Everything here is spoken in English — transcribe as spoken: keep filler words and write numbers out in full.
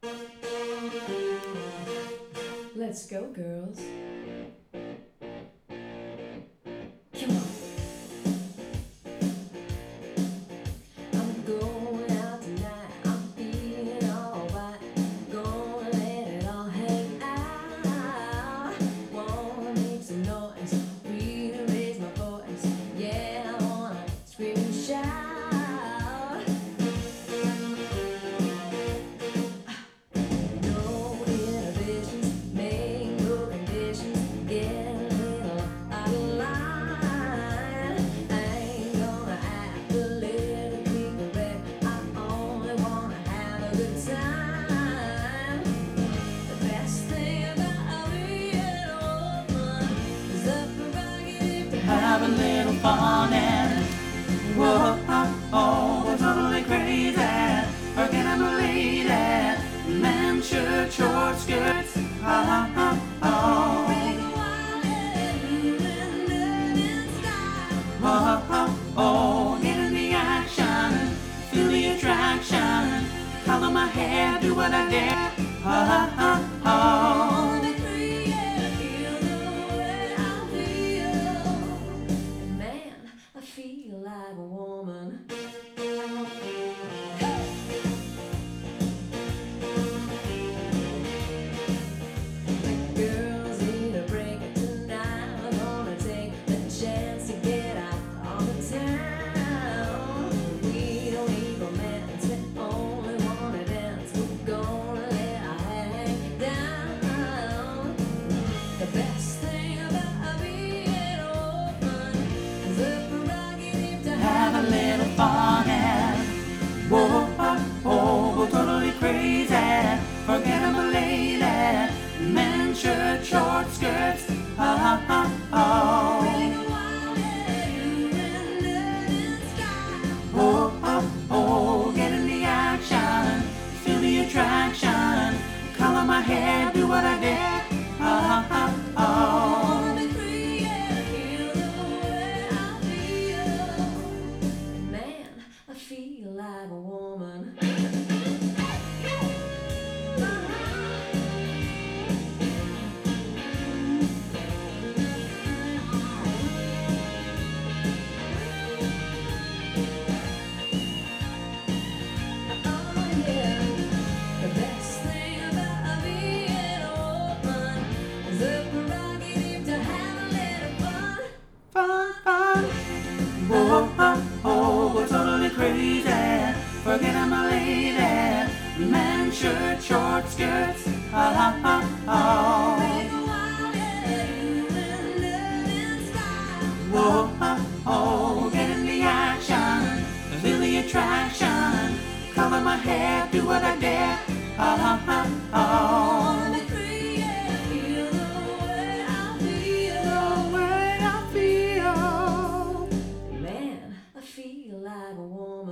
Let's go, girls. Come on. I'm going out tonight. I'm feeling alright. Gonna let it all hang out. Wanna make some noise. Really raise my voice. Yeah, I wanna scream and shout. No inhibitions, make no conditions. Get a little out of line. I ain't gonna act politically correct. I only wanna have a good time. The best thing about being open is the prerogative to Have a little fun and whoa, oh, oh, we're totally crazy. Forget I'm a lady. Men shirt, short skirts, ha ha ha, oh. bring a wild and in style. Whoa, oh, oh, get in the action, feel the attraction. Color my hair, do what I dare, ha ha ha, oh. Wanna be free and feel the way I feel. Man, I feel like a woman. The girls need a break tonight. I'm gonna take the chance to get out of the town. We don't need romance, we only wanna dance. We're gonna let our hang down. The best thing about being open is the prerogative to Have a little fun and whoa, oh, oh, we're totally crazy. Forget I'm a lady. Men shirt, short skirts, ha ha ha, oh. bring a wild and in style. Oh, oh, oh, get in the action, feel the attraction. Color my hair, do what I dare, ha ha ha, oh. Wanna be free and feel the way I feel. Man, I feel like a woman. Oh yeah, the best thing about being open is the prerogative to have a little fun. Fun, fun. Whoa, oh, oh, we're totally crazy. Forget I'm a lady. Men shirt, short skirts, ha ha ha, oh. Bring a wild and in style. Whoa, oh, oh, get in the action, feel the attraction. Color my hair, do what I dare, ha ha ha, oh. Wanna be free and feel the way I feel. The way I feel. Man, I feel like a woman.